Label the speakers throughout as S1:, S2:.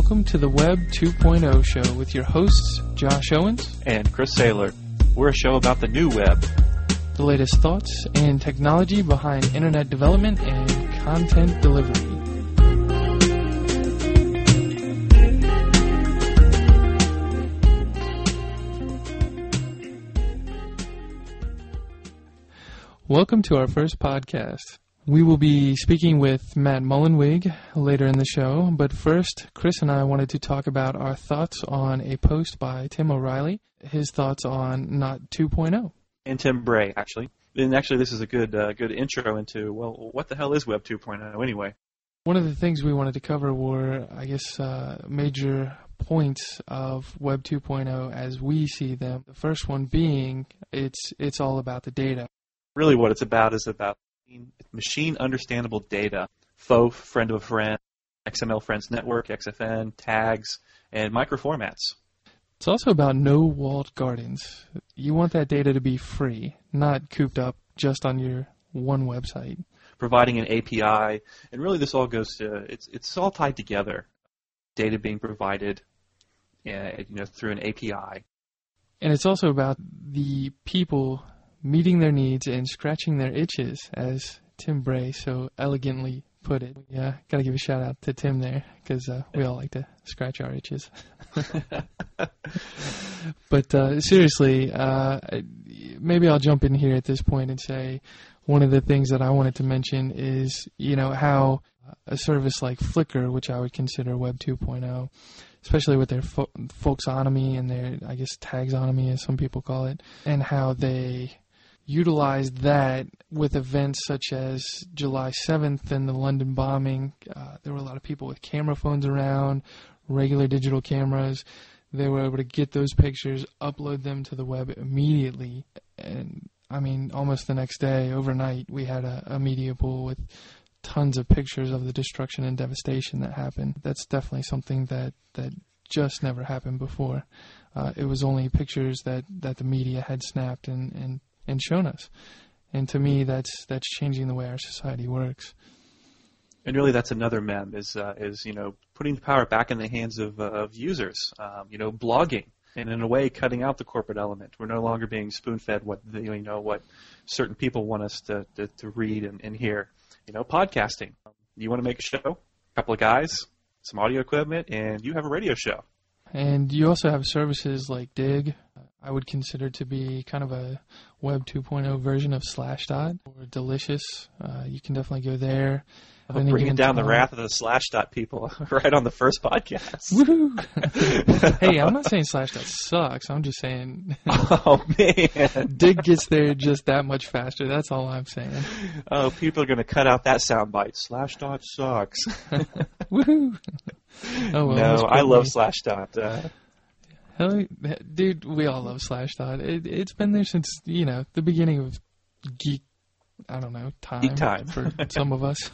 S1: Welcome to the Web 2.0 show with your hosts, Josh Owens
S2: and Chris Saylor. We're a show about the new web,
S1: the latest thoughts and technology behind internet development and content delivery. Welcome to our first podcast. We will be speaking with Matt Mullenweg later in the show, but first, Chris and I wanted to talk about our thoughts on a post by Tim O'Reilly, his thoughts on Not 2.0.
S2: And Tim Bray, actually. And actually, this is a good intro into, well, what the hell is Web 2.0 anyway?
S1: One of the things we wanted to cover were, I guess, major points of Web 2.0 as we see them. The first one being, it's all about the data.
S2: Really what it's about is about machine understandable data, FOAF, friend of a friend, XML Friends Network, XFN, tags, and microformats.
S1: It's also about no walled gardens. You want that data to be free, not cooped up just on your one website.
S2: Providing an API, and really this all goes to, it's all tied together. Data being provided through an API.
S1: And it's also about the people meeting their needs and scratching their itches, as Tim Bray so elegantly put it. Yeah, got to give a shout out to Tim there, because we all like to scratch our itches. But seriously, maybe I'll jump in here at this point and say one of the things that I wanted to mention is, how a service like Flickr, which I would consider Web 2.0, especially with their folksonomy and their, I guess, taxonomy, as some people call it, and how they utilized that with events such as July 7th and the London bombing. There were a lot of people with camera phones around, regular digital cameras. They were able to get those pictures, upload them to the web immediately, and almost the next day, overnight, we had a media pool with tons of pictures of the destruction and devastation that happened. That's definitely something that just never happened before. It was only pictures that the media had snapped and shown us. And to me, that's changing the way our society works.
S2: And really, that's another mem is putting the power back in the hands of users. Blogging, and in a way, cutting out the corporate element. We're no longer being spoon-fed what certain people want us to read and hear. Podcasting. You want to make a show? A couple of guys, some audio equipment, and you have a radio show.
S1: And you also have services like Dig. I would consider to be kind of a Web 2.0 version of Slashdot or Delicious. You can definitely go there.
S2: Bringing down the wrath of the Slashdot people right on the first podcast.
S1: Woohoo! Hey, I'm not saying Slashdot sucks. I'm just saying.
S2: Oh, man.
S1: Dig gets there just that much faster. That's all I'm saying.
S2: Oh, people are going to cut out that soundbite. Slashdot sucks.
S1: Woohoo! Oh, well,
S2: no, I love Slashdot.
S1: Hell, dude, we all love Slashdot. It's been there since, the beginning of time.
S2: Geek time.
S1: For some of us.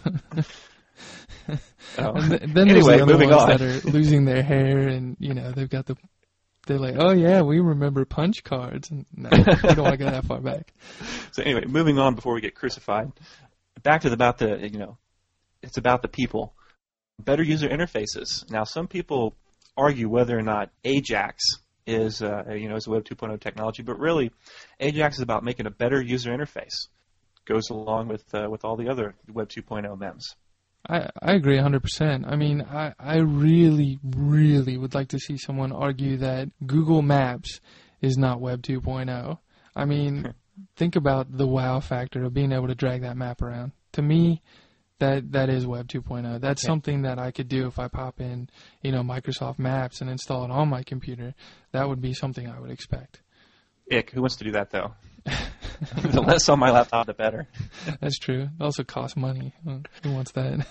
S2: Oh.
S1: Then
S2: anyway,
S1: there's the
S2: moving
S1: ones
S2: on.
S1: that are losing their hair and, they're like, oh yeah, we remember punch cards. And no, we don't want to go that far back.
S2: So anyway, moving on before we get crucified. Back to it's about the people. Better user interfaces. Now, some people argue whether or not Ajax is a Web 2.0 technology, but really, Ajax is about making a better user interface. Goes along with all the other Web 2.0 mems.
S1: I agree 100%. I really, really would like to see someone argue that Google Maps is not Web 2.0. Think about the wow factor of being able to drag that map around. To me, that is Web 2.0. That's something that I could do if I pop in, Microsoft Maps and install it on my computer. That would be something I would expect.
S2: Who wants to do that, though? The less on my laptop, the better.
S1: That's true. It also costs money. Who wants that?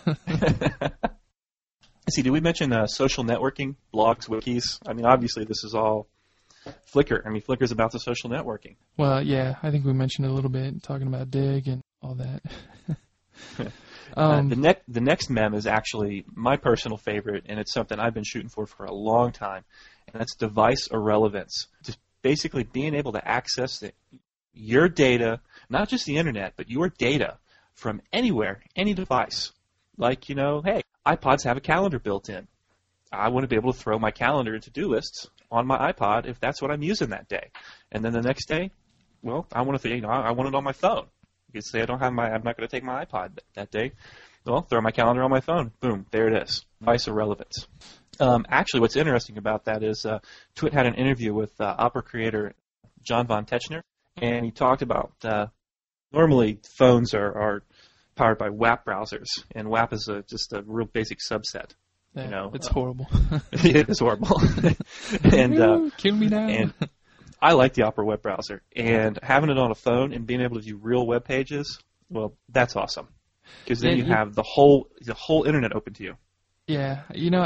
S2: See, did we mention social networking, blogs, wikis? Obviously, this is all Flickr. Flickr is about the social networking.
S1: Well, yeah, I think we mentioned it a little bit, talking about Dig and all that.
S2: The next mem is actually my personal favorite, and it's something I've been shooting for a long time, and that's device irrelevance. Just basically being able to access your data, not just the internet, but your data from anywhere, any device. Like, hey, iPods have a calendar built in. I want to be able to throw my calendar and to-do lists on my iPod if that's what I'm using that day. And then the next day, well, I want to, I want it on my phone. You could say I'm not going to take my iPod that day. Well, throw my calendar on my phone. Boom, there it is. Vice of relevance. Actually, what's interesting about that is Twit had an interview with Opera creator John von Tetzchner, and he talked about normally phones are powered by WAP browsers, and WAP is just a real basic subset.
S1: Yeah, it's horrible.
S2: It is horrible. And
S1: kill me now.
S2: And I like the Opera web browser, and having it on a phone and being able to view real web pages, well, that's awesome. Because then you have the whole internet open to you.
S1: Yeah,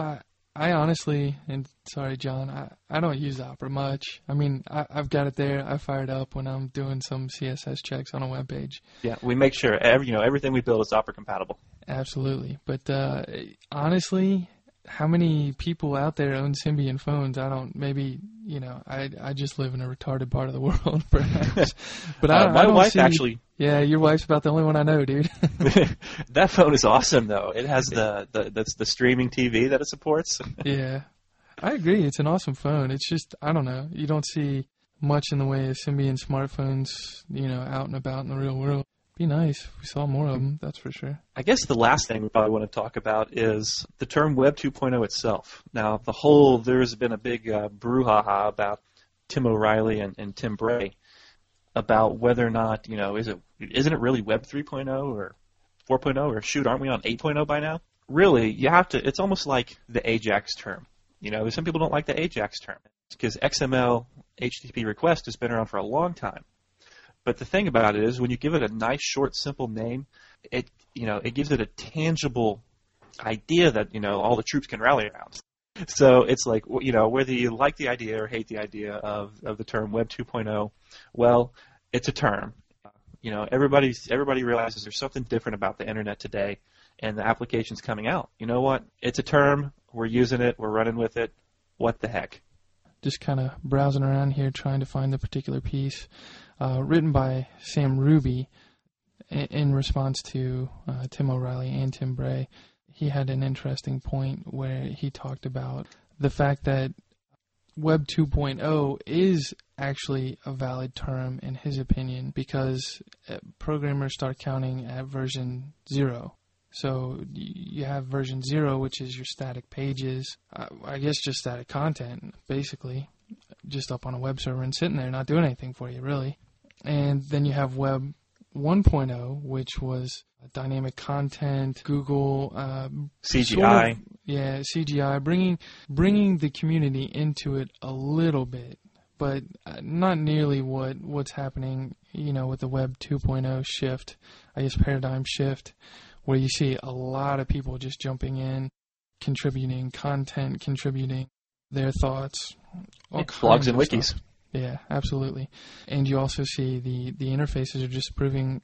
S1: I honestly, and sorry, John, I don't use Opera much. I mean, I've got it there. I fire it up when I'm doing some CSS checks on a web page.
S2: Yeah, we make sure everything we build is Opera compatible.
S1: Absolutely, but honestly, how many people out there own Symbian phones? I don't. Maybe I just live in a retarded part of the world, perhaps. But
S2: my wife actually.
S1: Yeah, your wife's about the only one I know, dude.
S2: That phone is awesome, though. It has the streaming TV that it supports.
S1: Yeah, I agree. It's an awesome phone. It's just, I don't know. You don't see much in the way of Symbian smartphones, out and about in the real world. Be nice if we saw more of them, that's for sure.
S2: I guess the last thing we probably want to talk about is the term Web 2.0 itself. Now, there's been a big brouhaha about Tim O'Reilly and Tim Bray about whether or not, isn't it really Web 3.0 or 4.0 or shoot, aren't we on 8.0 by now? Really, it's almost like the AJAX term. Some people don't like the AJAX term because XML HTTP request has been around for a long time. But the thing about it is when you give it a nice, short, simple name, it gives it a tangible idea that, all the troops can rally around. So it's like, whether you like the idea or hate the idea of the term Web 2.0, well, it's a term. Everybody realizes there's something different about the internet today and the applications coming out. You know what? It's a term. We're using it. We're running with it. What the heck?
S1: Just kind of browsing around here trying to find the particular piece written by Sam Ruby in response to Tim O'Reilly and Tim Bray. He had an interesting point where he talked about the fact that Web 2.0 is actually a valid term in his opinion because programmers start counting at version 0. So you have version 0, which is your static pages, I guess just static content, basically, just up on a web server and sitting there not doing anything for you, really. And then you have Web 1.0, which was dynamic content, Google,
S2: CGI.
S1: CGI, bringing the community into it a little bit, but not nearly what's happening, with the Web 2.0 shift, I guess paradigm shift, where you see a lot of people just jumping in, contributing content, contributing their thoughts,
S2: blogs and wikis.
S1: Stuff. Yeah, absolutely. And you also see the interfaces are just improving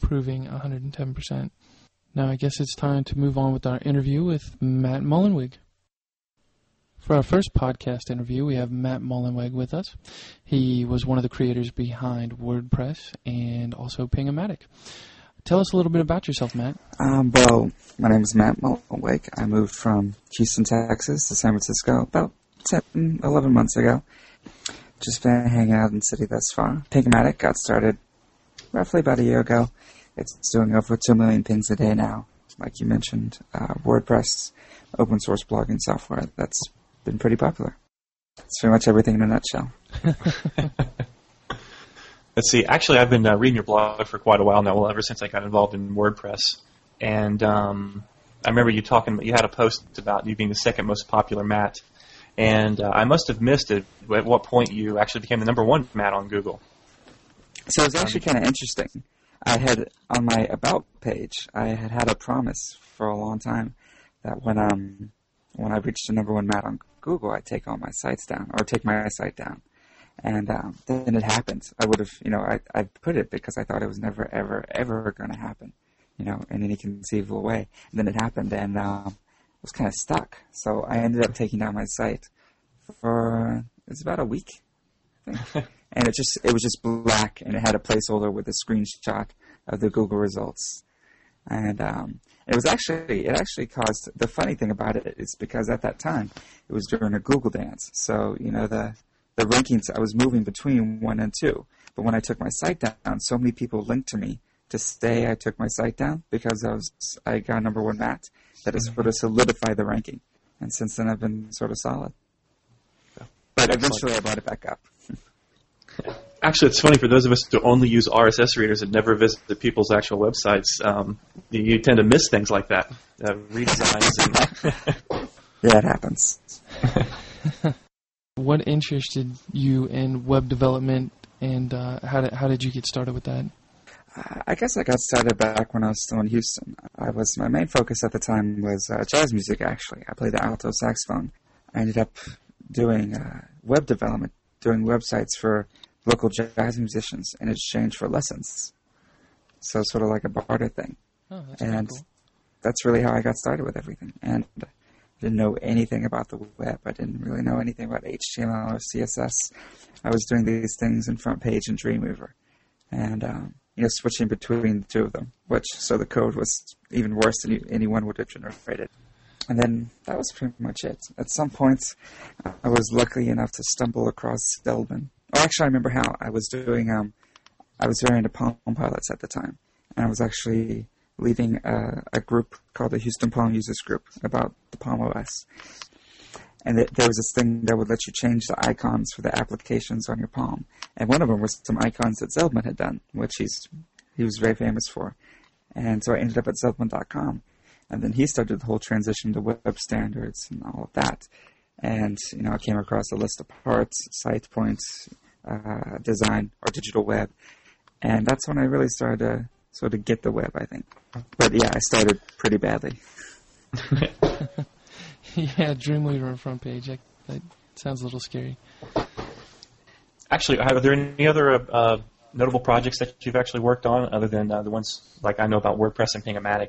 S1: 110%. Now I guess it's time to move on with our interview with Matt Mullenweg. For our first podcast interview, we have Matt Mullenweg with us. He was one of the creators behind WordPress and also Ping-O-Matic. Tell us a little bit about yourself, Matt.
S3: Well, my name is Matt Mullenweg. I moved from Houston, Texas to San Francisco about 11 months ago. Just been hanging out in the city thus far. Ping-O-Matic got started roughly about a year ago. It's doing over 2 million pings a day now. Like you mentioned, WordPress, open source blogging software, that's been pretty popular. That's pretty much everything in a nutshell.
S2: Let's see. Actually, I've been reading your blog for quite a while now. Well, ever since I got involved in WordPress, and I remember you had a post about you being the second most popular Matt, and I must have missed it. At what point you actually became the number one Matt on Google?
S3: So it's actually kind of interesting. I had on my About page, I had a promise for a long time that when I reached the number one Matt on Google, I'd take all my sites down or take my site down. And then it happened. I would have, I put it because I thought it was never, ever, ever going to happen, in any conceivable way. And then it happened, and I was kind of stuck. So I ended up taking down my site for it's about a week, I think. And it was just black, and it had a placeholder with a screenshot of the Google results. And it actually caused, the funny thing about it is because at that time, it was during a Google dance. So, the rankings, I was moving between 1 and 2. But when I took my site down, so many people linked to me to say I took my site down because I got number 1 mat, that it sort of solidified the ranking. And since then, I've been sort of solid. But eventually, I brought it back up.
S2: Actually, it's funny for those of us who only use RSS readers and never visit the people's actual websites. You tend to miss things like that, redesigns.
S3: Yeah, it happens.
S1: What interested you in web development, and how did you get started with that?
S3: I guess I got started back when I was still in Houston. My main focus at the time was jazz music, actually. I played the alto saxophone. I ended up doing web development, doing websites for local jazz musicians in exchange for lessons. So sort of like a barter thing.
S1: Oh, that's
S3: and
S1: cool.
S3: That's really how I got started with everything. And I didn't know anything about the web. I didn't really know anything about HTML or CSS. I was doing these things in FrontPage and Dreamweaver. And, switching between the two of them, so the code was even worse than anyone would have generated. And then that was pretty much it. At some point, I was lucky enough to stumble across Zeldman. Oh, actually, I remember how I was doing. I was very into Palm Pilots at the time, and I was actually leading a group called the Houston Palm Users Group about the Palm OS. And there was this thing that would let you change the icons for the applications on your Palm. And one of them was some icons that Zeldman had done, which he was very famous for. And so I ended up at Zeldman.com. And then he started the whole transition to web standards and all of that. And, I came across a list of parts, site points, design, or digital web. And that's when I really started to sort of get the web, I think. But yeah, I started pretty badly.
S1: Yeah, Dreamweaver and FrontPage. That sounds a little scary.
S2: Actually, are there any other notable projects that you've actually worked on other than the ones like I know about WordPress and Ping-O-Matic?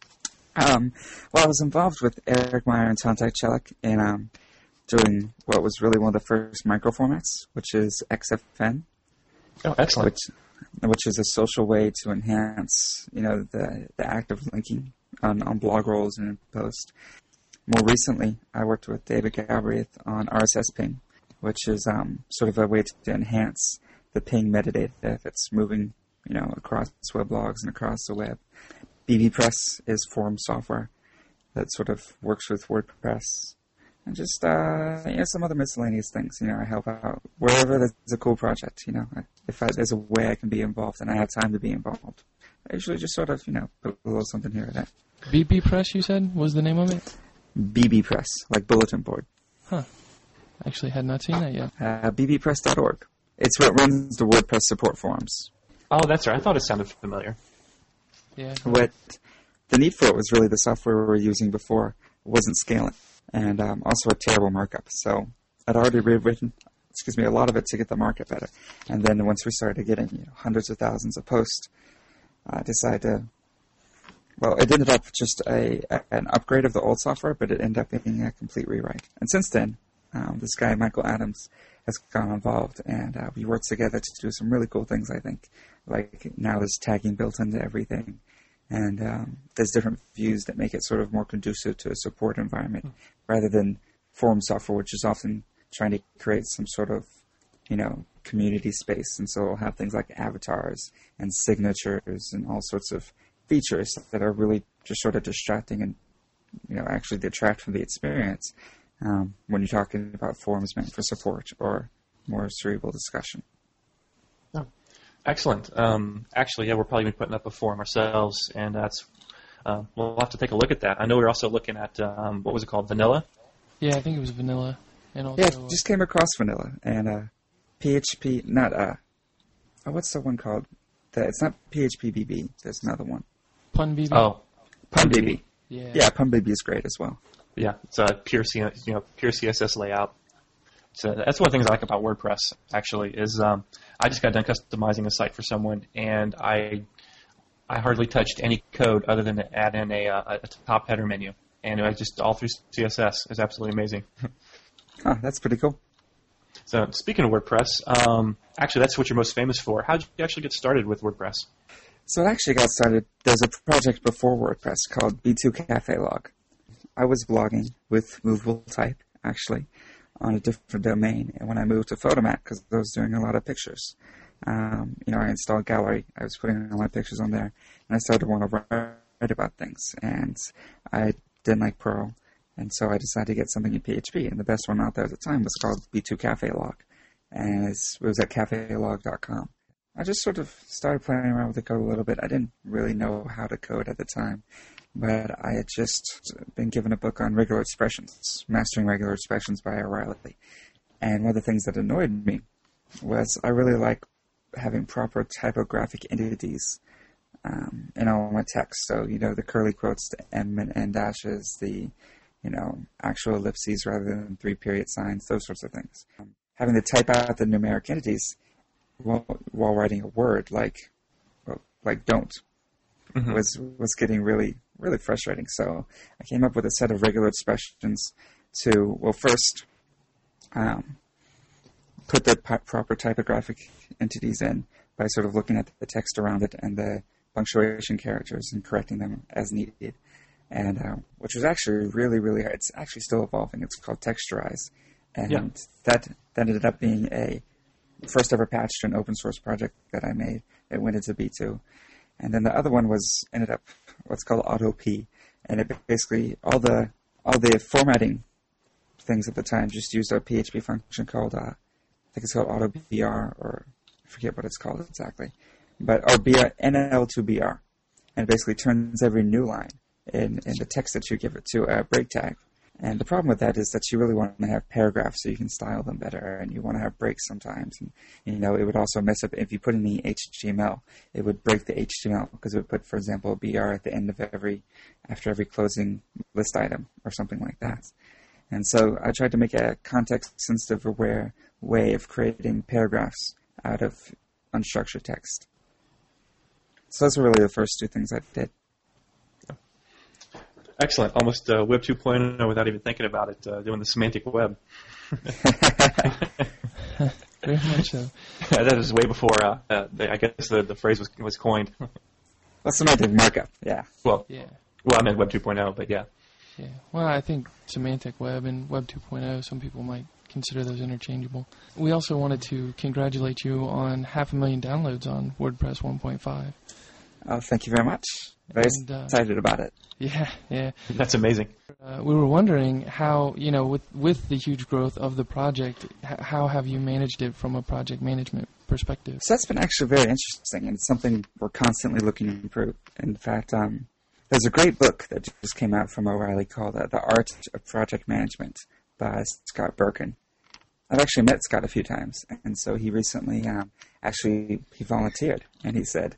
S3: Well, I was involved with Eric Meyer and Tontak Chelik in doing what was really one of the first microformats, which is XFN.
S2: Oh, excellent.
S3: Which is a social way to enhance, the active linking on blog rolls and in post. More recently, I worked with David Galbraith on RSS Ping, which is sort of a way to enhance the ping metadata that's moving, across weblogs and across the web. bbPress is forum software that sort of works with WordPress. And just, some other miscellaneous things. I help out wherever there's a cool project, If there's a way I can be involved and I have time to be involved. I usually just sort of, put a little something here or there.
S1: bbPress, you said, was the name of it?
S3: bbPress, like bulletin board.
S1: Huh. Actually had not seen that yet.
S3: bbpress.org. It's what runs the WordPress support forums.
S2: Oh, that's right. I thought it sounded familiar.
S1: Yeah.
S3: What the need for it was really the software we were using before wasn't scaling, and also a terrible markup. So I'd already rewritten, a lot of it to get the markup better. And then once we started getting hundreds of thousands of posts, I decided to. Well, it ended up just an upgrade of the old software, but it ended up being a complete rewrite. And since then, this guy, Michael Adams, has gotten involved, and we worked together to do some really cool things, I think. Like now there's tagging built into everything, and there's different views that make it sort of more conducive to a support environment, rather than forum software, which is often trying to create some sort of, community space. And so it'll have things like avatars and signatures and all sorts of features that are really just sort of distracting and, actually detract from the experience when you're talking about forums meant for support or more cerebral discussion.
S2: Oh, excellent. Actually, we're probably going to be putting up a forum ourselves, and that's we'll have to take a look at that. I know we're also looking at, what was it called, Vanilla?
S1: Yeah, I think it was Vanilla. And also,
S3: yeah, just came across Vanilla and PHP, not, what's the one called? It's not PHPBB. There's another one.
S1: PunBB?
S2: Oh,
S3: PunBB.
S1: Yeah,
S3: PunBB is great as well.
S2: Yeah, it's a pure CSS layout. So that's one of the things I like about WordPress. Actually, is I just got done customizing a site for someone, and I hardly touched any code other than to add in a top header menu, and I just all through CSS. Is absolutely amazing.
S3: Huh, that's pretty cool.
S2: So speaking of WordPress, actually that's what you're most famous for. How did you actually get started with WordPress?
S3: So it actually got started. There's a project before WordPress called B2 Cafe Log. I was blogging with movable type, actually, on a different domain. And when I moved to Photomat, because I was doing a lot of pictures, I installed Gallery. I was putting all my pictures on there, and I started to want to write about things. And I didn't like Perl, and so I decided to get something in PHP. And the best one out there at the time was called B2 Cafe Log, and it was at cafelog.com. I just sort of started playing around with the code a little bit. I didn't really know how to code at the time, but I had just been given a book on regular expressions, Mastering Regular Expressions by O'Reilly. And one of the things that annoyed me was I really like having proper typographic entities in all my text. So, the curly quotes, the M and N dashes, the, actual ellipses rather than 3 period signs, those sorts of things. Having to type out the numeric entities while writing a word like don't was getting really, really frustrating. So I came up with a set of regular expressions to, first put the proper typographic entities in by sort of looking at the text around it and the punctuation characters and correcting them as needed. And which was actually really, really hard. It's actually still evolving. It's called Texturize. And that ended up being a first ever patch to an open source project that I made. It went into B2. And then the other one ended up what's called AutoP. And it basically, all the formatting things at the time just used a PHP function called, I think it's called AutoBR, or I forget what it's called exactly. Or NL2BR. And it basically turns every new line in the text that you give it to a break tag. And the problem with that is that you really want to have paragraphs so you can style them better, and you want to have breaks sometimes. And, it would also mess up if you put in the HTML. It would break the HTML because it would put, for example, a BR at the end of after every closing list item or something like that. And so I tried to make a context-sensitive way of creating paragraphs out of unstructured text. So those were really the first two things I did.
S2: Excellent. Almost Web 2.0 without even thinking about it, doing the semantic web.
S1: Very much so.
S2: That is way before, I guess the phrase was coined.
S3: Well, semantic markup, yeah.
S2: Well, I meant Web 2.0, but yeah.
S1: Yeah. Well, I think semantic web and Web 2.0, some people might consider those interchangeable. We also wanted to congratulate you on 500,000 downloads on WordPress 1.5.
S3: Oh, thank you very much. Very excited about it.
S1: Yeah.
S2: That's amazing.
S1: We were wondering how, with the huge growth of the project, how have you managed it from a project management perspective?
S3: So that's been actually very interesting, and it's something we're constantly looking to improve. In fact, there's a great book that just came out from O'Reilly called The Art of Project Management by Scott Berkun. I've actually met Scott a few times, and so he recently he volunteered, and he said,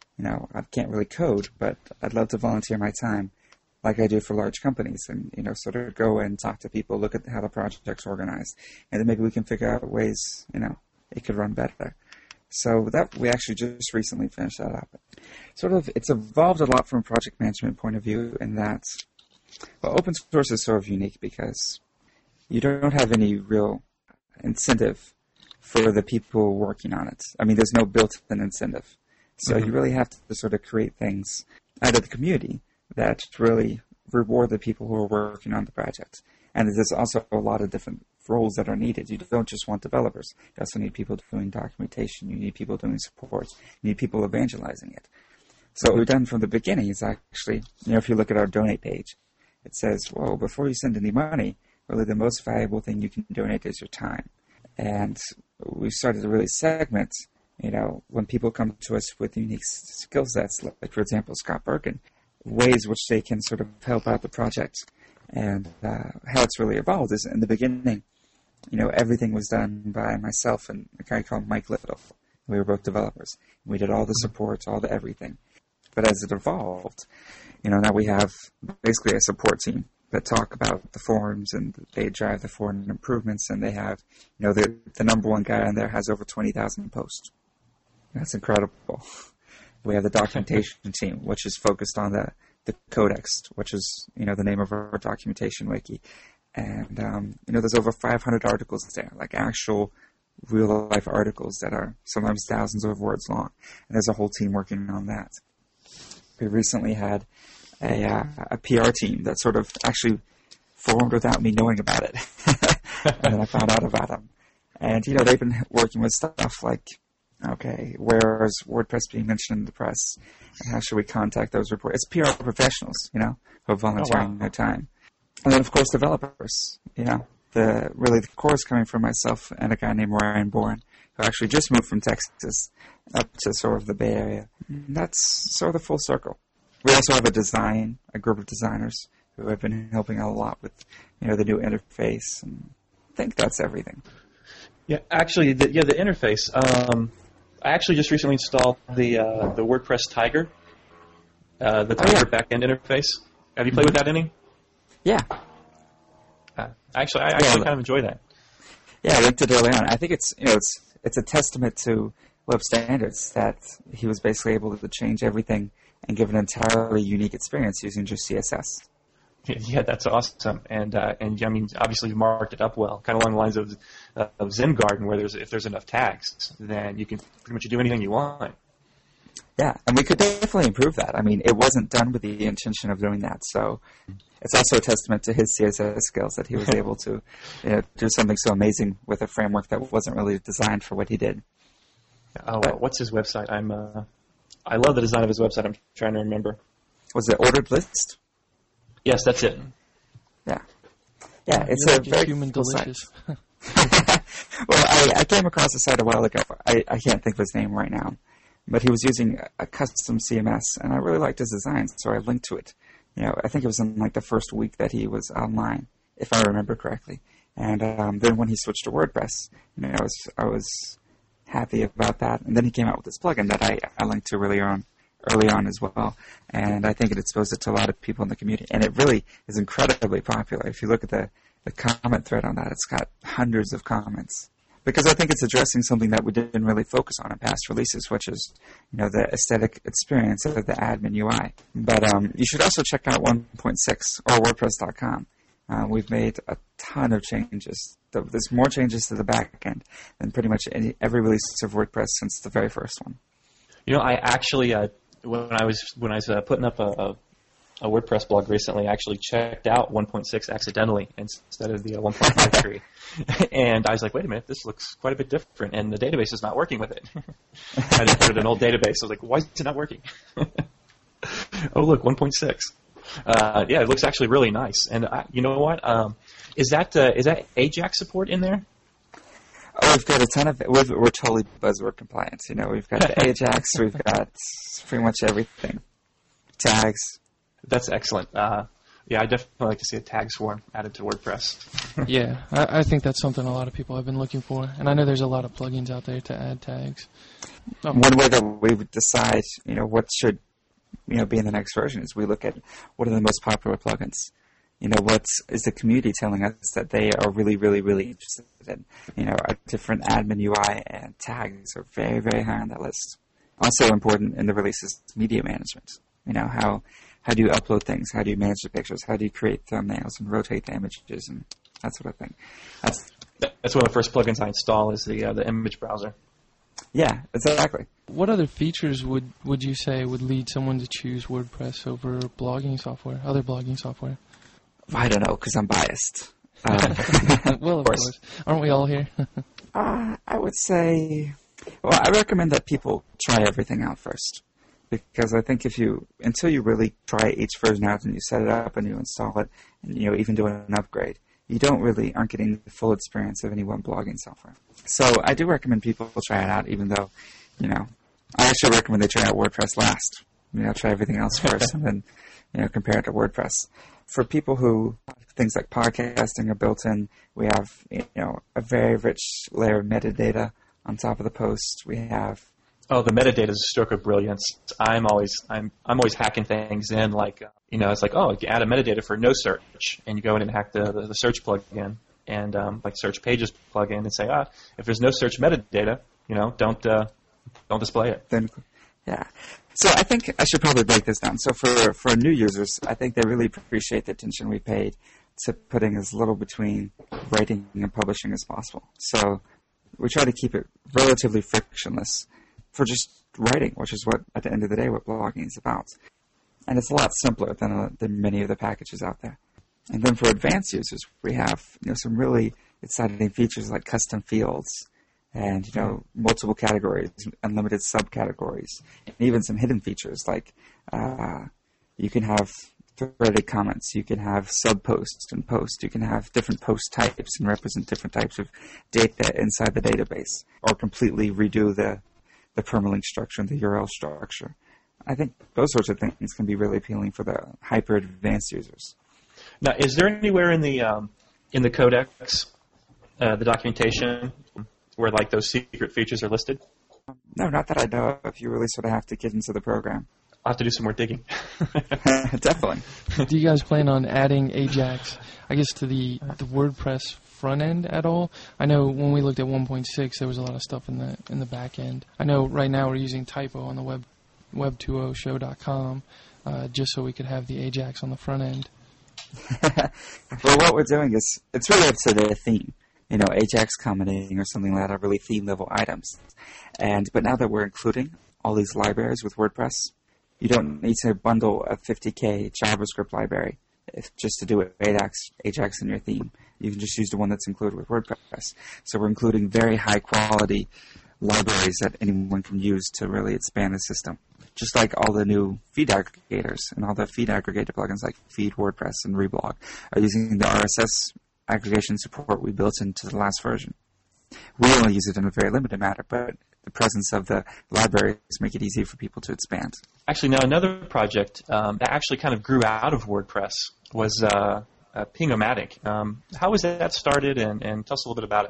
S3: I can't really code, but I'd love to volunteer my time like I do for large companies and, sort of go and talk to people, look at how the project's organized, and then maybe we can figure out ways, it could run better. So that we actually just recently finished that up. It's evolved a lot from a project management point of view in that, open source is sort of unique because you don't have any real incentive for the people working on it. I mean, there's no built-in incentive. So you really have to sort of create things out of the community that really reward the people who are working on the project. And there's also a lot of different roles that are needed. You don't just want developers. You also need people doing documentation. You need people doing support. You need people evangelizing it. So what we've done from the beginning is actually, if you look at our donate page, it says, before you send any money, really the most valuable thing you can donate is your time. And we started to really segment when people come to us with unique skill sets, like, for example, Scott Berkun, ways which they can sort of help out the project. And how it's really evolved is in the beginning, everything was done by myself and a guy called Mike Little. We were both developers. We did all the support, all the everything. But as it evolved, now we have basically a support team that talk about the forums, and they drive the forum improvements, and they have, the number one guy on there has over 20,000 posts. That's incredible. We have the documentation team, which is focused on the codex, which is, the name of our documentation wiki. And, there's over 500 articles there, like actual real-life articles that are sometimes thousands of words long. And there's a whole team working on that. We recently had a PR team that sort of actually formed without me knowing about it. And then I found out about them. And, they've been working with stuff like, okay, where is WordPress being mentioned in the press? And how should we contact those reporters? It's PR professionals, who are volunteering their time. And then, of course, developers, the core is coming from myself and a guy named Ryan Bourne, who actually just moved from Texas up to sort of the Bay Area. And that's sort of the full circle. We also have a group of designers who have been helping out a lot with, the new interface. And I think that's everything.
S2: Yeah, actually, the interface. I actually just recently installed the WordPress Tiger, the Tiger backend interface. Have you played with that any?
S3: Yeah.
S2: I kind of enjoy that.
S3: Yeah, I linked it early on. I think it's a testament to web standards that he was basically able to change everything and give an entirely unique experience using just CSS.
S2: Yeah, that's awesome, and I mean, obviously you marked it up well, kind of along the lines of Zen Garden, where if there's enough tags, then you can pretty much do anything you want.
S3: Yeah, and we could definitely improve that. I mean, it wasn't done with the intention of doing that, so it's also a testament to his CSS skills that he was able to do something so amazing with a framework that wasn't really designed for what he did.
S2: Oh, what's his website? I love the design of his website. I'm trying to remember.
S3: Was it Ordered List?
S2: Yes, that's it.
S3: Yeah. Yeah, it's
S1: You're
S3: a
S1: like
S3: very
S1: human
S3: cool
S1: delicious.
S3: site. Well, I came across the site a while ago. I can't think of his name right now. But he was using a custom CMS, and I really liked his design, so I linked to it. I think it was in like the first week that he was online, if I remember correctly. And then when he switched to WordPress, I was happy about that. And then he came out with this plugin that I linked to early on as well. And I think it exposed it to a lot of people in the community. And it really is incredibly popular. If you look at the comment thread on that, it's got hundreds of comments. Because I think it's addressing something that we didn't really focus on in past releases, which is, the aesthetic experience of the admin UI. But you should also check out 1.6 or WordPress.com. We've made a ton of changes. There's more changes to the back end than pretty much every release of WordPress since the very first one.
S2: I actually, when I was putting up a WordPress blog recently, I actually checked out 1.6 accidentally instead of the 1.53. And I was like, wait a minute, this looks quite a bit different, and the database is not working with it. I just put it in an old database. I was like, why is it not working? Oh, look, 1.6. Yeah, it looks actually really nice. And you know what? Is that Ajax support in there?
S3: Oh, we've got a ton of it. We're totally buzzword compliant. We've got the Ajax. We've got pretty much everything. Tags.
S2: That's excellent. Yeah, I definitely like to see a tag swarm added to WordPress.
S1: Yeah, I think that's something a lot of people have been looking for. And I know there's a lot of plugins out there to add tags.
S3: One way that we would decide, what should, be in the next version is we look at what are the most popular plugins. What is the community telling us that they are really, really, really interested in? A different admin UI and tags are very, very high on that list. Also important in the release is media management. How do you upload things? How do you manage the pictures? How do you create thumbnails and rotate the images and that sort of thing?
S2: That's one of the first plugins I install is the image browser.
S3: Yeah, exactly.
S1: What other features would you say would lead someone to choose WordPress over blogging software, other blogging software?
S3: I don't know, because I'm biased.
S1: Well, of course. Aren't we all here?
S3: I would say, I recommend that people try everything out first. Because I think until you really try each version out and you set it up and you install it and even do an upgrade, you aren't getting the full experience of any one blogging software. So I do recommend people try it out, even though, I actually recommend they try out WordPress last. Try everything else first and then, compare it to WordPress. For people who things like podcasting are built in, we have, a very rich layer of metadata on top of the post. We have
S2: the metadata is a stroke of brilliance. I'm always hacking things in it's like, you add a metadata for no search, and you go in and hack the search plugin and search pages plugin and say, if there's no search metadata, don't display it.
S3: Then, yeah. So I think I should probably break this down. So for new users, I think they really appreciate the attention we paid to putting as little between writing and publishing as possible. So we try to keep it relatively frictionless for just writing, which is what, at the end of the day, what blogging is about. And it's a lot simpler than many of the packages out there. And then for advanced users, we have some really exciting features like custom fields and multiple categories, unlimited subcategories, and even some hidden features like you can have threaded comments, you can have sub-posts and posts, you can have different post types and represent different types of data inside the database, or completely redo the permalink structure and the URL structure. I think those sorts of things can be really appealing for the hyper-advanced users.
S2: Now, is there anywhere in the codex, the documentation, where like those secret features are listed?
S3: No, not that I know of. You really sort of have to get into the program.
S2: I'll have to do some more digging.
S3: Definitely.
S1: Do you guys plan on adding Ajax, I guess, to the WordPress front end at all? I know when we looked at 1.6, there was a lot of stuff in the back end. I know right now we're using Typo on the web20show.com just so we could have the Ajax on the front end.
S3: Well, what we're doing is, it's really up to the theme. Ajax commenting or something like that are really theme-level items. But now that we're including all these libraries with WordPress, you don't need to bundle a 50K JavaScript library just to do Ajax in your theme. You can just use the one that's included with WordPress. So we're including very high-quality libraries that anyone can use to really expand the system. Just like all the new feed aggregators and all the feed aggregator plugins like Feed, WordPress, and Reblog are using the RSS aggregation support we built into the last version. We only use it in a very limited manner, but the presence of the libraries make it easy for people to expand.
S2: Actually, now another project that actually kind of grew out of WordPress was Ping-O-Matic. How was that started, and tell us a little bit about it?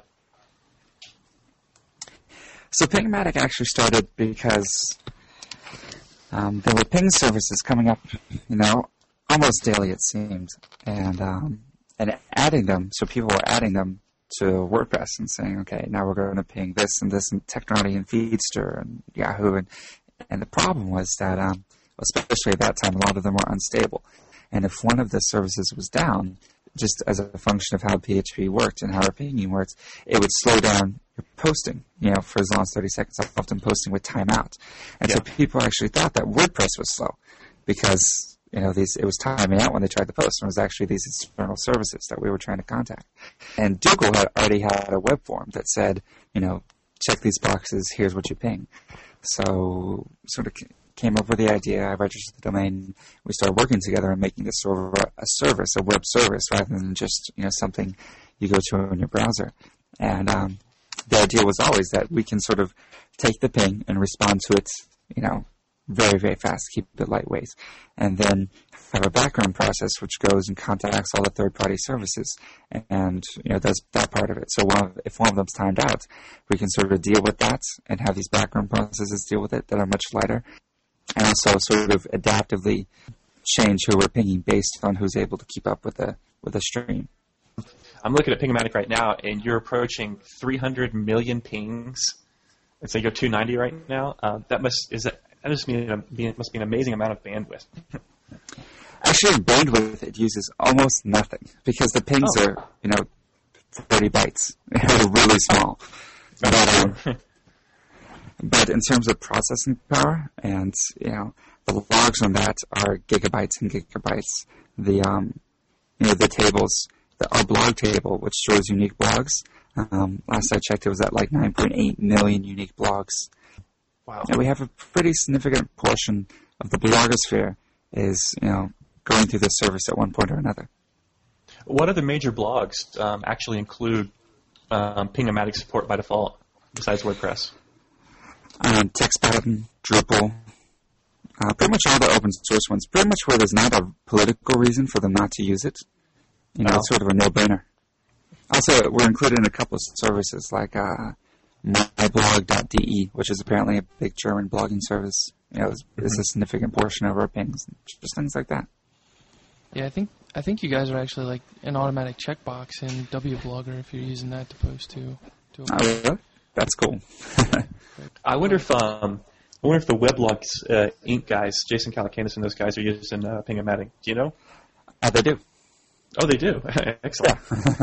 S3: So Ping-O-Matic actually started because there were ping services coming up, almost daily it seemed, and adding them. So people were adding them to WordPress and saying, okay, now we're going to ping this and this and Technarty and Feedster and Yahoo, and the problem was that, especially at that time, a lot of them were unstable, and if one of the services was down, just as a function of how PHP worked and how our pinging worked, it would slow down your posting, for as long as 30 seconds, often posting would time out. And so people actually thought that WordPress was slow because, it was timing out when they tried to post, and it was actually these external services that we were trying to contact. And Dougal had already had a web form that said, check these boxes, here's what you ping. So sort of came up with the idea, I registered the domain, we started working together and making this sort of a service, a web service, rather than just, something you go to in your browser. And the idea was always that we can sort of take the ping and respond to it, very, very fast, keep it lightweight, and then have a background process which goes and contacts all the third-party services and, does that part of it. So if one of them's timed out, we can sort of deal with that and have these background processes deal with it that are much lighter, and also sort of adaptively change who we're pinging based on who's able to keep up with the stream.
S2: I'm looking at Ping-O-Matic right now, and you're approaching 300 million pings. It's like you're 290 right now. That must be an amazing amount of bandwidth.
S3: Actually, bandwidth, it uses almost nothing because the pings are, 30 bytes. They're really small. But in terms of processing power and, the logs on that are gigabytes and gigabytes. The tables, our blog table, which stores unique blogs, last I checked, it was at like 9.8 million unique blogs.
S2: Wow.
S3: And we have a pretty significant portion of the blogosphere is, going through this service at one point or another.
S2: What other major blogs actually include Ping-O-Matic support by default, besides WordPress?
S3: TextPattern, Drupal, pretty much all the open source ones. Pretty much where there's not a political reason for them not to use it. It's sort of a no-brainer. Also, we're included in a couple of services like myblog.de, which is apparently a big German blogging service. It's a significant portion of our pings, just things like that.
S1: Yeah, I think you guys are actually like an automatic checkbox in Wblogger if you're using that to post to.
S3: Oh, really? That's cool.
S2: I wonder if the Weblogs Inc. guys, Jason Calacanis and those guys, are using Ping-O-Matic. Do you know?
S3: They do.
S2: Oh, they do. Excellent.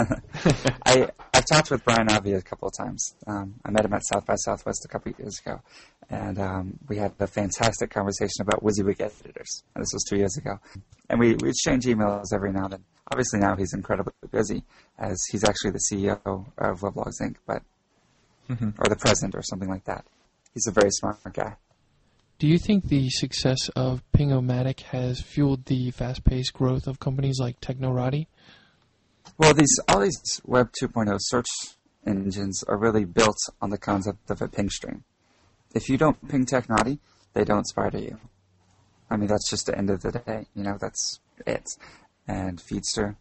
S3: I've talked with Brian Avi a couple of times. I met him at South by Southwest a couple of years ago, and we had a fantastic conversation about WYSIWYG editors. And this was 2 years ago. And we exchange emails every now and then. Obviously now he's incredibly busy, as he's actually the CEO of Weblogs Inc., but or the president or something like that. He's a very smart guy.
S1: Do you think the success of Ping-O-Matic has fueled the fast-paced growth of companies like Technorati?
S3: Well, all these Web 2.0 search engines are really built on the concept of a ping stream. If you don't ping Technorati, they don't spider you. I mean, that's just the end of the day. That's it. And Feedster,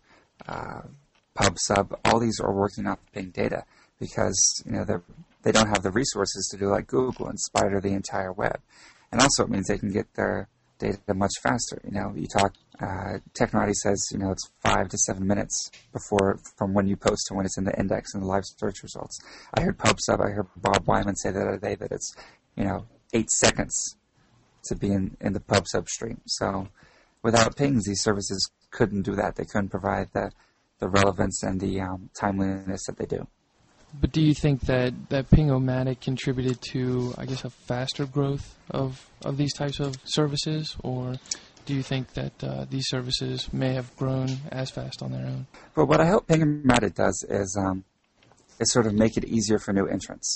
S3: PubSub, all these are working off ping data because, they don't have the resources to do like Google and spider the entire web. And also it means they can get their data much faster. Technorati says, it's 5 to 7 minutes from when you post to when it's in the index and the live search results. I heard PubSub, I heard Bob Wyman say the other day that it's, 8 seconds to be in the PubSub stream. So without pings, these services couldn't do that. They couldn't provide the relevance and the timeliness that they do.
S1: But do you think that Ping-O-Matic contributed to, I guess, a faster growth of these types of services? Or do you think that these services may have grown as fast on their own?
S3: But what I hope Ping-O-Matic does is sort of make it easier for new entrants.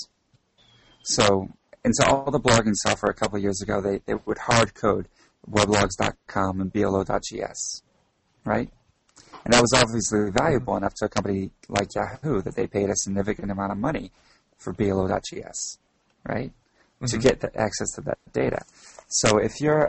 S3: So into all the blogging software a couple of years ago, they would hard code weblogs.com and BLO.gs, right? And that was obviously valuable enough to a company like Yahoo that they paid a significant amount of money for BLO.gs, right? To get the access to that data. So if you're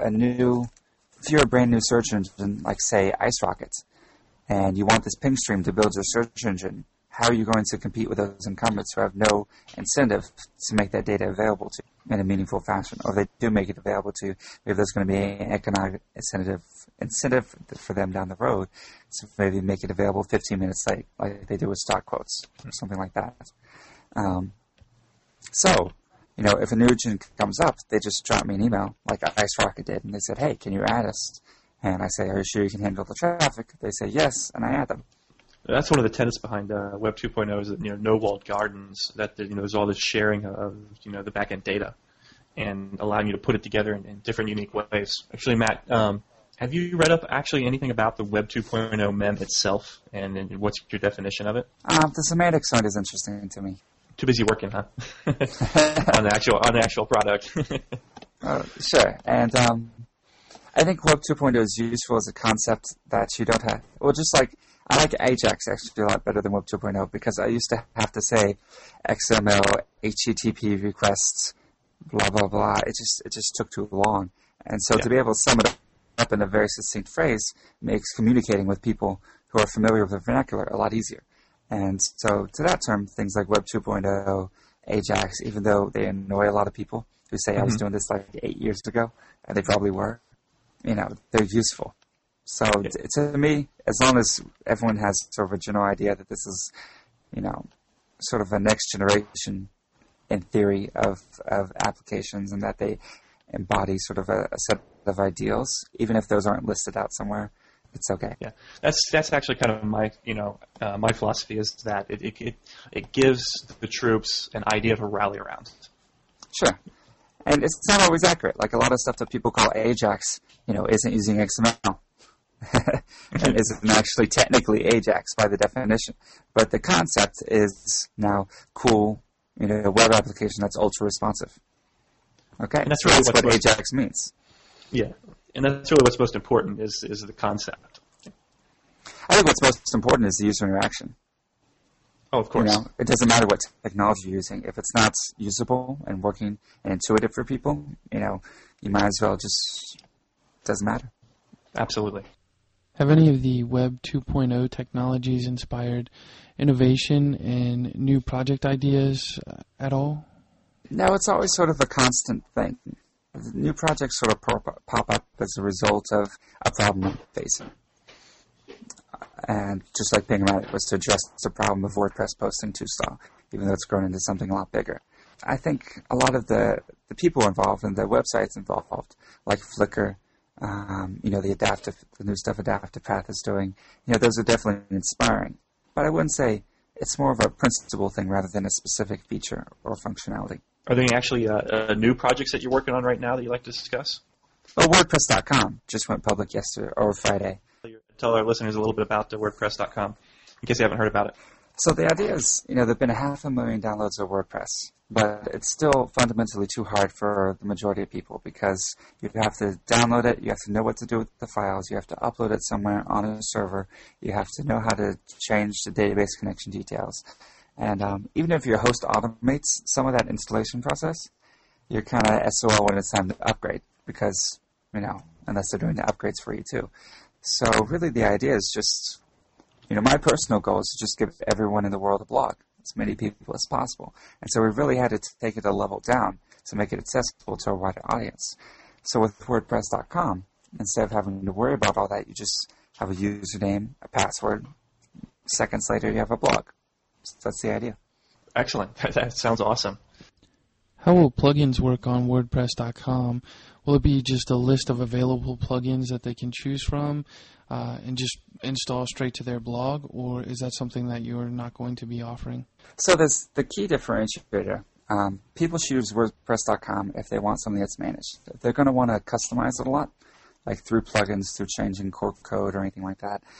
S3: a brand new search engine, like say IceRocket, and you want this ping stream to build your search engine, how are you going to compete with those incumbents who have no incentive to make that data available to you in a meaningful fashion? Or if they do make it available to you, maybe there's going to be an economic incentive for them down the road to maybe make it available 15 minutes late, like they do with stock quotes or something like that. If a new engine comes up, they just drop me an email like IceRocket did, and they said, hey, can you add us? And I say, are you sure you can handle the traffic? They say, yes, and I add them.
S2: That's one of the tenets behind Web 2.0 is that, no walled gardens, that there's all this sharing of the back-end data and allowing you to put it together in different unique ways. Actually, Matt, have you read up actually anything about the Web 2.0 mem itself, and what's your definition of it?
S3: The semantic side is interesting to me.
S2: Too busy working, huh? on the actual product.
S3: Sure, and I think Web 2.0 is useful as a concept that you don't have. Well, just like I like Ajax actually a lot better than Web 2.0 because I used to have to say XML, HTTP requests, blah blah blah. It just took too long, and so to be able to sum it up in a very succinct phrase makes communicating with people who are familiar with the vernacular a lot easier. And so to that term, things like Web 2.0, Ajax, even though they annoy a lot of people who say I was doing this like 8 years ago, and they probably were, they're useful. So to me, as long as everyone has sort of a general idea that this is, sort of a next generation in theory of applications and that they embody sort of a set of ideals, even if those aren't listed out somewhere, it's okay.
S2: Yeah, that's actually kind of my my philosophy is that it gives the troops an idea to rally around.
S3: Sure, and it's not always accurate. Like a lot of stuff that people call Ajax, isn't using XML. And isn't actually technically Ajax by the definition. But the concept is now cool, a web application that's ultra responsive. Okay,
S2: and that's really
S3: what Ajax means.
S2: Yeah, and that's really what's most important is the concept.
S3: I think what's most important is the user interaction.
S2: Oh, of course.
S3: It doesn't matter what technology you're using. If it's not usable and working and intuitive for people, you might as well just, doesn't matter.
S2: Absolutely.
S1: Have any of the Web 2.0 technologies inspired innovation and new project ideas at all?
S3: No, it's always sort of a constant thing. New projects sort of pop up as a result of a problem we're facing. And just like Ping-O-Matic was to address the problem of WordPress posting too slow, even though it's grown into something a lot bigger. I think a lot of the people involved and the websites involved, like Flickr, the new stuff Adaptive Path is doing. Those are definitely inspiring. But I wouldn't say it's more of a principle thing rather than a specific feature or functionality.
S2: Are there any actually new projects that you're working on right now that you'd like to discuss?
S3: Well, WordPress.com just went public yesterday or Friday.
S2: Tell our listeners a little bit about WordPress.com in case they haven't heard about it.
S3: So the idea is, there have been 500,000 downloads of WordPress, but it's still fundamentally too hard for the majority of people because you have to download it, you have to know what to do with the files, you have to upload it somewhere on a server, you have to know how to change the database connection details. And even if your host automates some of that installation process, you're kind of SOL when it's time to upgrade because, unless they're doing the upgrades for you too. So really the idea is just, my personal goal is to just give everyone in the world a blog, as many people as possible. And so we really had to take it a level down to make it accessible to a wider audience. So with WordPress.com, instead of having to worry about all that, you just have a username, a password. Seconds later, you have a blog. So that's the idea.
S2: Excellent. That sounds awesome.
S1: How will plugins work on WordPress.com? Will it be just a list of available plugins that they can choose from and just install straight to their blog, or is that something that you're not going to be offering?
S3: So there's the key differentiator. People choose WordPress.com if they want something that's managed. If they're going to want to customize it a lot, like through plugins, through changing core code or anything like that,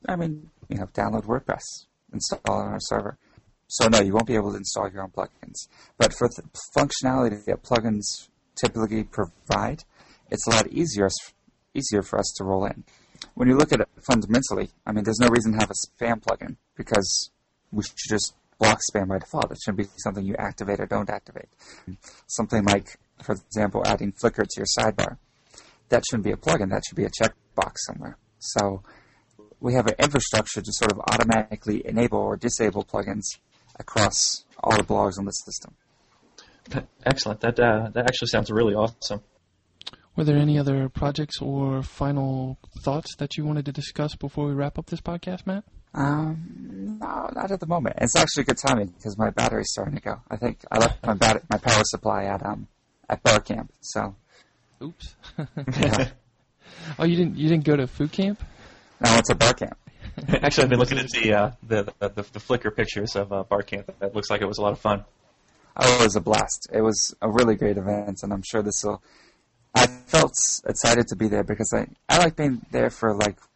S3: download WordPress, install it on our server. So no, you won't be able to install your own plugins. But for the functionality that plugins typically provide, it's a lot easier for us to roll in. When you look at it fundamentally, there's no reason to have a spam plugin because we should just block spam by default. It shouldn't be something you activate or don't activate. Something like, for example, adding Flickr to your sidebar. That shouldn't be a plugin. That should be a checkbox somewhere. So we have an infrastructure to sort of automatically enable or disable plugins across all the blogs on the system.
S2: Excellent. That actually sounds really awesome.
S1: Were there any other projects or final thoughts that you wanted to discuss before we wrap up this podcast, Matt?
S3: No, not at the moment. It's actually good timing because my battery's starting to go. I think I left my power supply at bar camp. So,
S1: oops.
S3: Yeah.
S1: Oh, you didn't go to food camp?
S3: No, it's a bar camp.
S2: Actually, I've been looking at the Flickr pictures of bar camp. That looks like it was a lot of fun.
S3: Oh, it was a blast. It was a really great event, and I'm sure this will. I felt excited to be there because I like being there for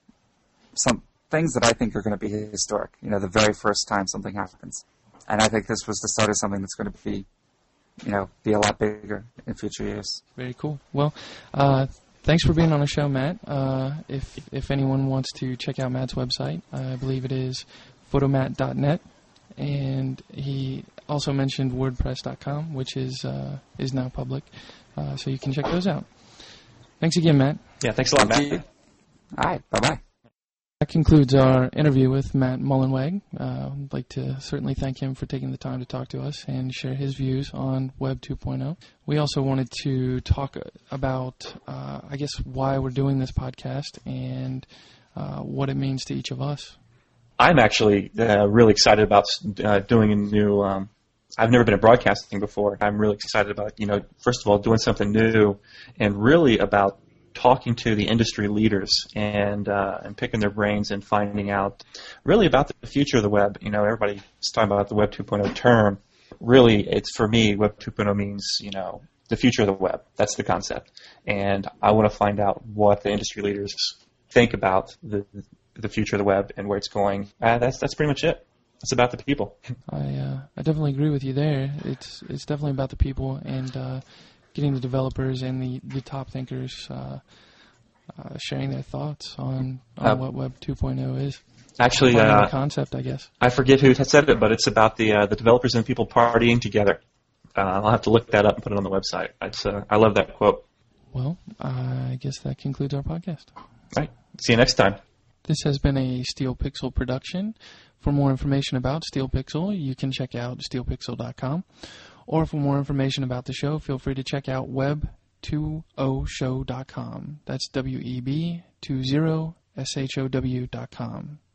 S3: some things that I think are going to be historic. The very first time something happens, and I think this was the start of something that's going to be a lot bigger in future years.
S1: Very cool. Well, thanks for being on the show, Matt. If anyone wants to check out Matt's website, I believe it is photomat.net, and he also mentioned WordPress.com, which is now public, so you can check those out. Thanks again, Matt.
S2: Yeah, thanks a lot, Matt.
S3: All right, bye-bye.
S1: That concludes our interview with Matt Mullenweg. I'd like to certainly thank him for taking the time to talk to us and share his views on Web 2.0. We also wanted to talk about, why we're doing this podcast and what it means to each of us.
S2: I'm actually really excited about doing a new. I've never been in broadcasting before. I'm really excited about, first of all, doing something new, and really about talking to the industry leaders and picking their brains and finding out really about the future of the web. Everybody's talking about the Web 2.0 term. Really, it's for me, Web 2.0 means, the future of the web. That's the concept. And I want to find out what the industry leaders think about the future of the web and where it's going. That's pretty much it. It's about the people.
S1: I definitely agree with you there. It's definitely about the people and getting the developers and the top thinkers sharing their thoughts on what Web 2.0 is.
S2: Actually,
S1: the concept, I guess.
S2: I forget who said it, but it's about the developers and people partying together. I'll have to look that up and put it on the website. I love that quote.
S1: Well, I guess that concludes our podcast.
S2: All right. See you next time.
S1: This has been a Steel Pixel production. For more information about Steel Pixel, you can check out steelpixel.com. Or for more information about the show, feel free to check out web20show.com. That's WEB20SHOW.com.